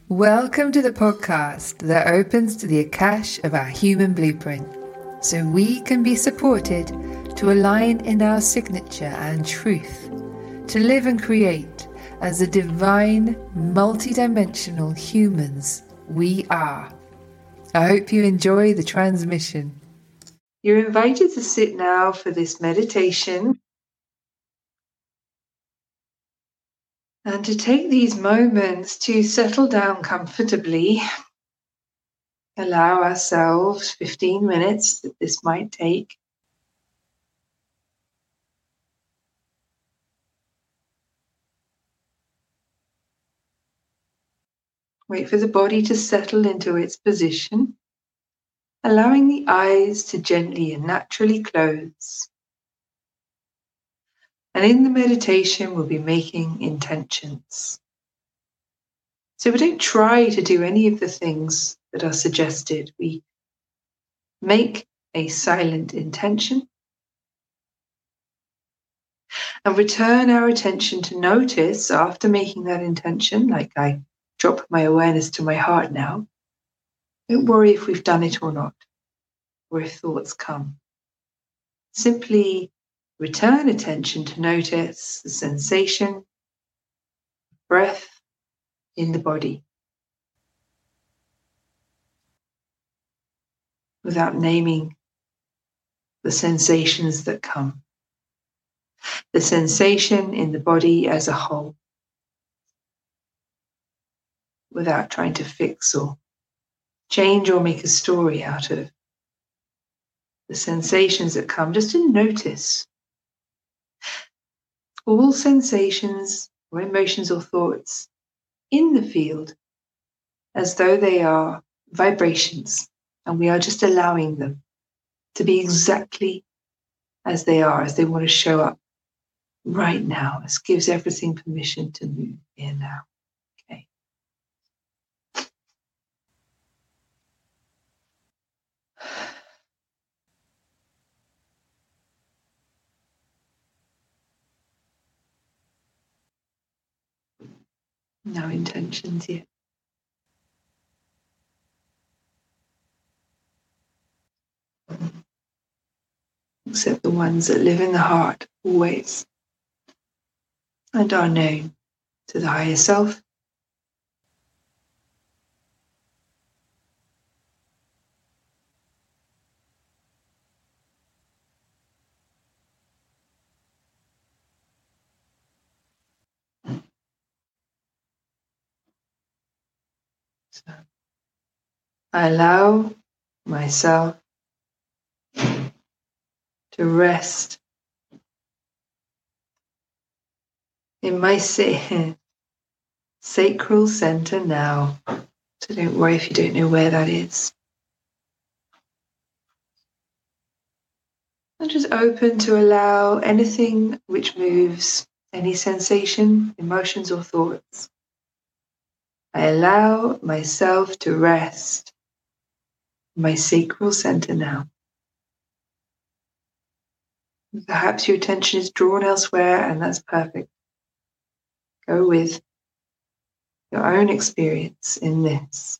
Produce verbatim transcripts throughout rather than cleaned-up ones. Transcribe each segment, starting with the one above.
Welcome to the podcast that opens to the Akash of our human blueprint, so we can be supported to align in our signature and truth, to live and create as the divine, multidimensional humans we are. I hope you enjoy the transmission. You're invited to sit now for this meditation and to take these moments to settle down comfortably. Allow ourselves fifteen minutes that this might take. Wait for the body to settle into its position, allowing the eyes to gently and naturally close. And in the meditation, we'll be making intentions. So we don't try to do any of the things that are suggested. We make a silent intention and return our attention to notice after making that intention, like I drop my awareness to my heart now. Don't worry if we've done it or not, or if thoughts come. Simply return attention to notice the sensation, breath in the body, without naming the sensations that come. The sensation in the body as a whole, without trying to fix or change or make a story out of the sensations that come, just to notice all sensations or emotions or thoughts in the field as though they are vibrations, and we are just allowing them to be exactly as they are, as they want to show up right now. This gives everything permission to move here now. Okay. No intentions yet. Except the ones that live in the heart always and are known to the higher self. So I allow myself to rest in my sa- sacral center now. So don't worry if you don't know where that is. And just open to allow anything which moves, any sensation, emotions or thoughts. I allow myself to rest in my sacral center now. Perhaps your attention is drawn elsewhere, and that's perfect. Go with your own experience in this.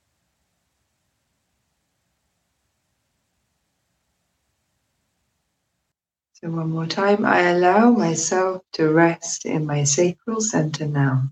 So one more time, I allow myself to rest in my sacral center now.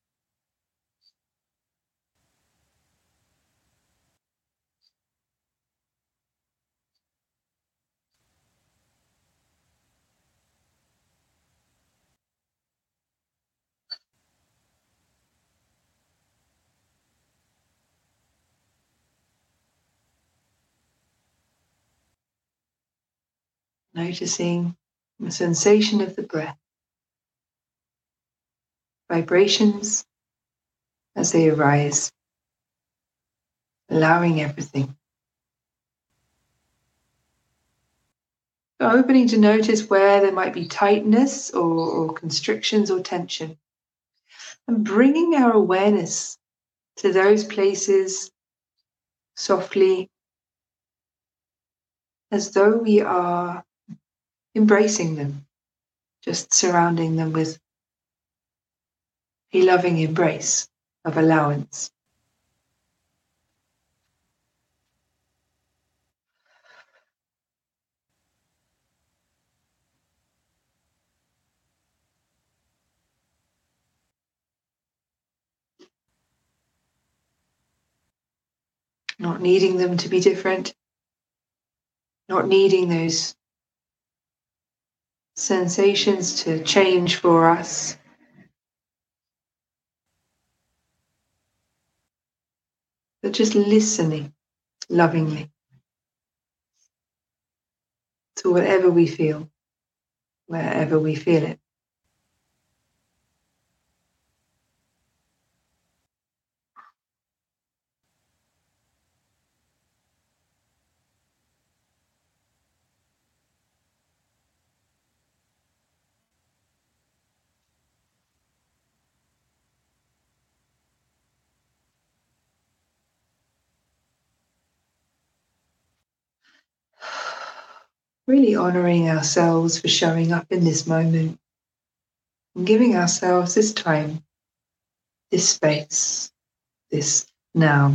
Noticing the sensation of the breath, vibrations as they arise, allowing everything. Opening to notice where there might be tightness or, or constrictions or tension, and bringing our awareness to those places softly, as though we are embracing them, just surrounding them with a loving embrace of allowance. not needing them to be different, not needing those sensations to change for us. But just listening lovingly to whatever we feel, wherever we feel it. Really honoring ourselves for showing up in this moment and giving ourselves this time, this space, this now.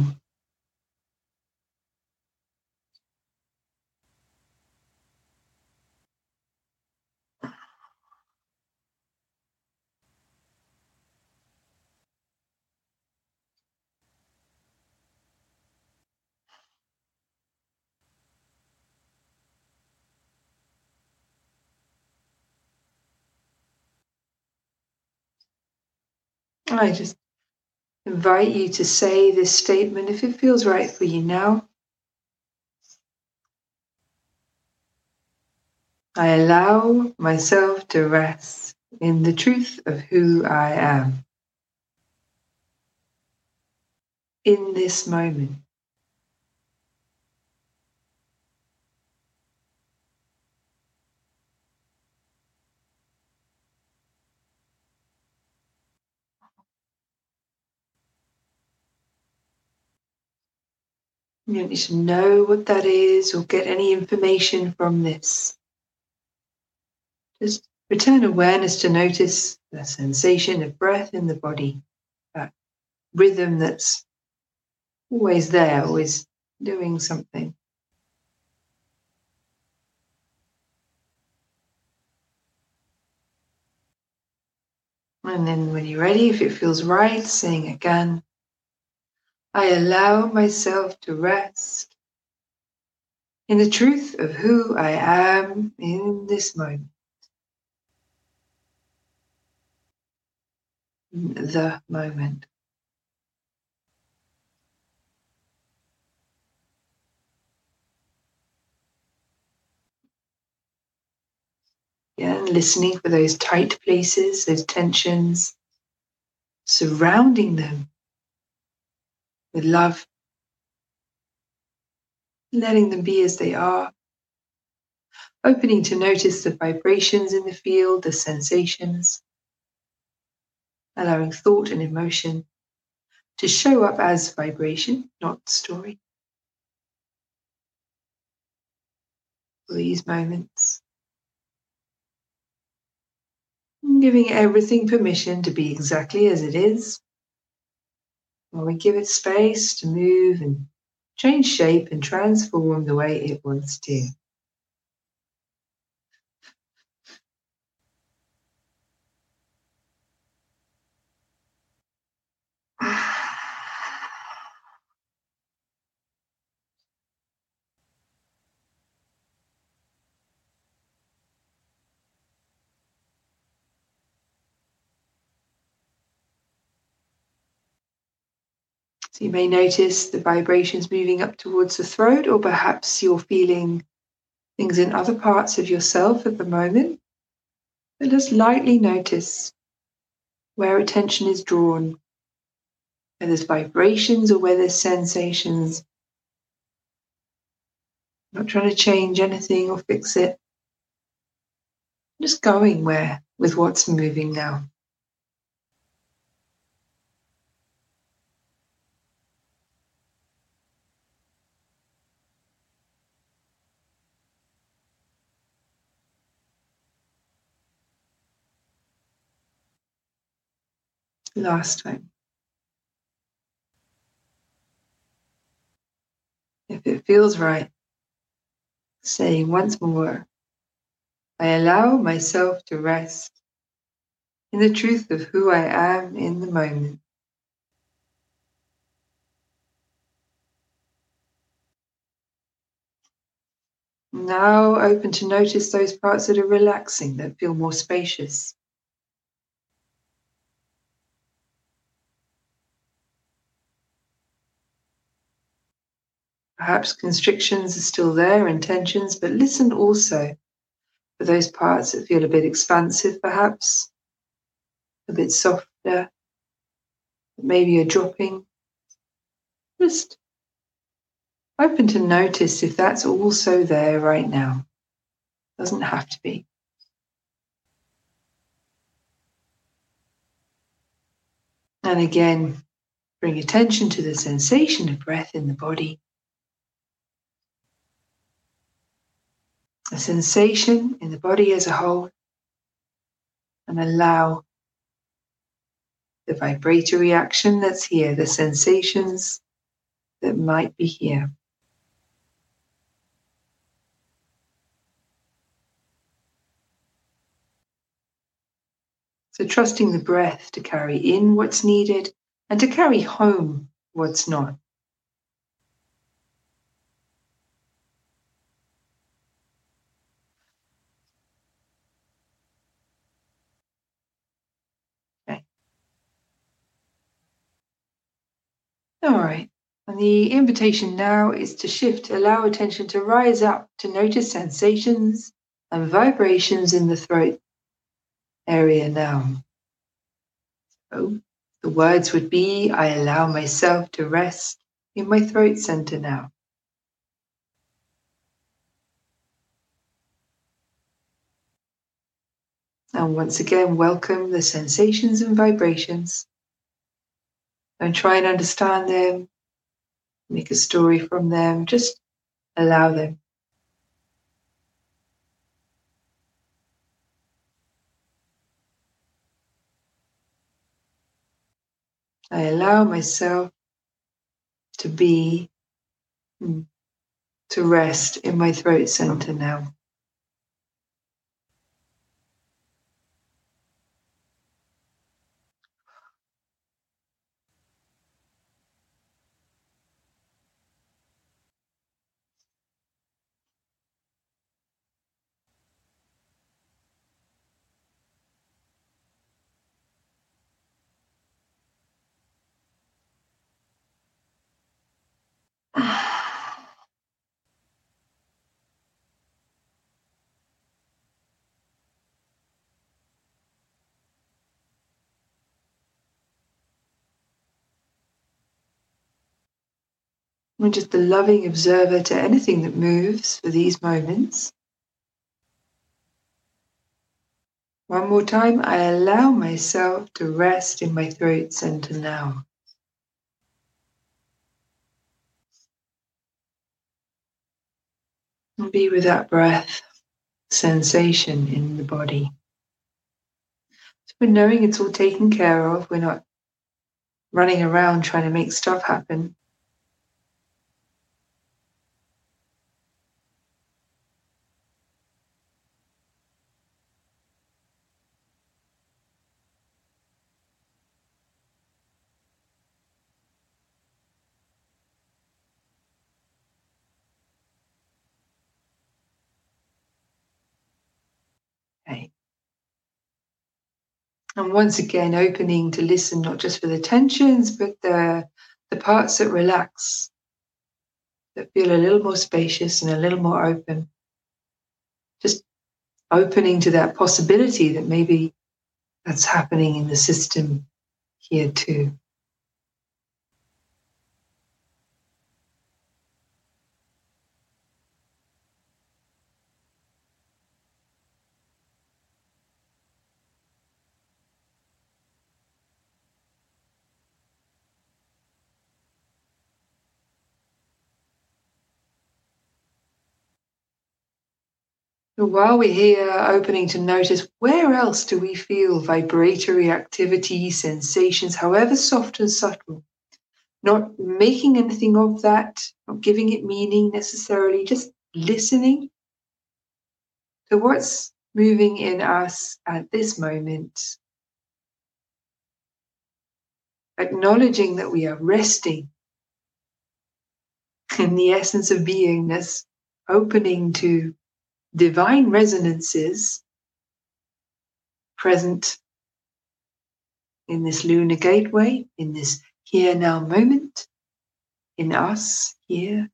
I just invite you to say this statement if it feels right for you now. I allow myself to rest in the truth of who I am in this moment. You don't need to know what that is or get any information from this. Just return awareness to notice the sensation of breath in the body, that rhythm that's always there, always doing something. And then when you're ready, if it feels right, saying again, I allow myself to rest in the truth of who I am in this moment. In the moment. Yeah, and listening for those tight places, those tensions, surrounding them with love, letting them be as they are, opening to notice the vibrations in the field, the sensations, allowing thought and emotion to show up as vibration, not story. For these moments, giving everything permission to be exactly as it is, while we give it space to move and change shape and transform the way it wants to. So you may notice the vibrations moving up towards the throat, or perhaps you're feeling things in other parts of yourself at the moment. But just lightly notice where attention is drawn, where there's vibrations or where there's sensations. Not trying to change anything or fix it. Just going where with what's moving now. Last time. If it feels right, saying once more, I allow myself to rest in the truth of who I am in the moment. Now open to notice those parts that are relaxing, that feel more spacious. Perhaps constrictions are still there and tensions, but listen also for those parts that feel a bit expansive, perhaps a bit softer, maybe you're dropping. Just open to notice if that's also there right now. Doesn't have to be. And again, bring attention to the sensation of breath in the body. A sensation in the body as a whole, and allow the vibratory action that's here, the sensations that might be here. So trusting the breath to carry in what's needed and to carry home what's not. Okay. All right. And the invitation now is to shift, allow attention to rise up, to notice sensations and vibrations in the throat area now. So the words would be, I allow myself to rest in my throat center now. And once again, welcome the sensations and vibrations. Don't try and understand them, make a story from them, just allow them. I allow myself to be, to rest in my throat center now. I'm just a loving observer to anything that moves for these moments. One more time, I allow myself to rest in my throat center now. And be with that breath, sensation in the body. So we're knowing it's all taken care of. We're not running around trying to make stuff happen. Okay. And once again, opening to listen, not just for the tensions, but the, the parts that relax, that feel a little more spacious and a little more open. Just opening to that possibility that maybe that's happening in the system here too. So while we're here, opening to notice where else do we feel vibratory activity, sensations, however soft and subtle. Not making anything of that, not giving it meaning necessarily, just listening to what's moving in us at this moment. Acknowledging that we are resting in the essence of beingness, opening to divine resonances present in this lunar gateway, in this here now moment, in us here,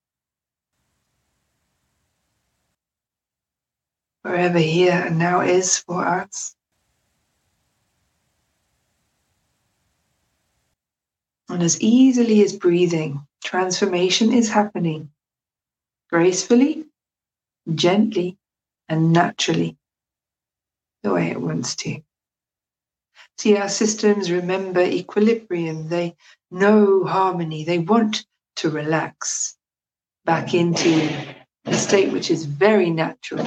wherever here and now is for us. And as easily as breathing, transformation is happening gracefully, gently, and naturally, the way it wants to. See, our systems remember equilibrium. They know harmony. They want to relax back into a state which is very natural.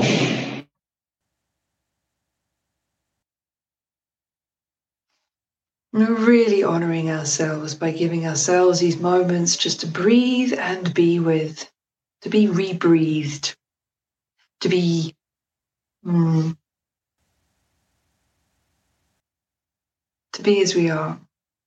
We're really honoring ourselves by giving ourselves these moments just to breathe and be with, to be rebreathed, to be mm, to be as we are.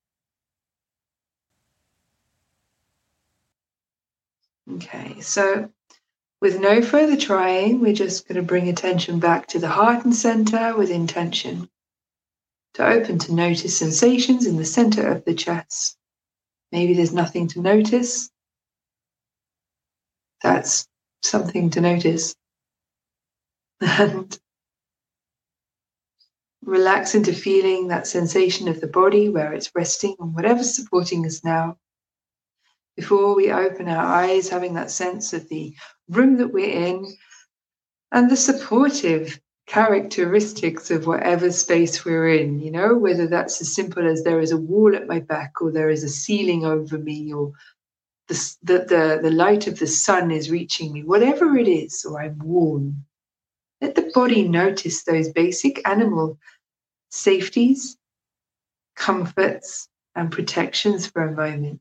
Okay, so with no further trying, we're just going to bring attention back to the heart and center with intention to open to notice sensations in the center of the chest. Maybe there's nothing to notice. That's something to notice. And relax into feeling that sensation of the body where it's resting on whatever's supporting us now. Before we open our eyes, having that sense of the room that we're in and the supportive characteristics of whatever space we're in, you know, whether that's as simple as there is a wall at my back or there is a ceiling over me or the, the, the, the light of the sun is reaching me, whatever it is, or I'm warm. Let the body notice those basic animal safeties, comforts, and protections for a moment.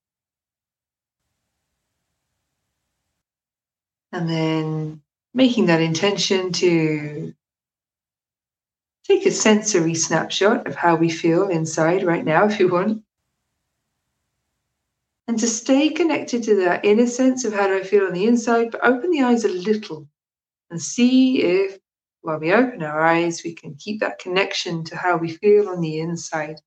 And then making that intention to take a sensory snapshot of how we feel inside right now, if you want. And to stay connected to that inner sense of how do I feel on the inside, but open the eyes a little and see if, while we open our eyes, we can keep that connection to how we feel on the inside.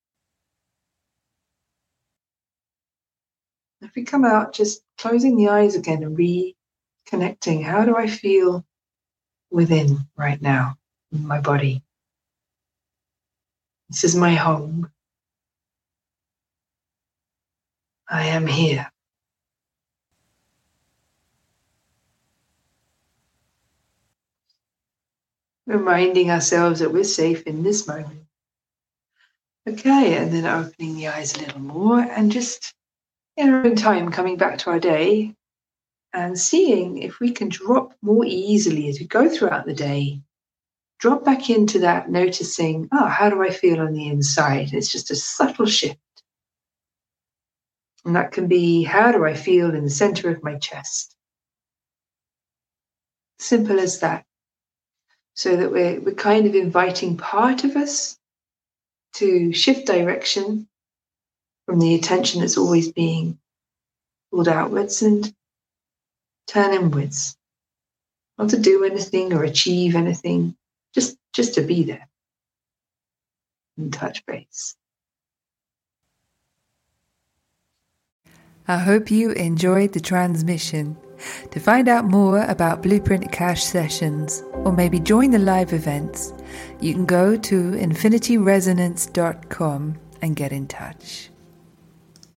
If we come out, just closing the eyes again and reconnecting. How do I feel within right now in my body? This is my home. I am here. Reminding ourselves that we're safe in this moment. Okay, and then opening the eyes a little more and just in our own time coming back to our day and seeing if we can drop more easily as we go throughout the day. Drop back into that noticing, oh, how do I feel on the inside? It's just a subtle shift. And that can be, how do I feel in the center of my chest? Simple as that. So that we're, we're kind of inviting part of us to shift direction from the attention that's always being pulled outwards and turn inwards. Not to do anything or achieve anything, just, just to be there and touch base. I hope you enjoyed the transmission. To find out more about Blueprint Akash sessions, or maybe join the live events, you can go to infinity resonance dot com and get in touch.